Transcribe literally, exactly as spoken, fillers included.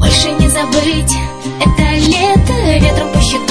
больше не забыть. Это лето ветром по щекам.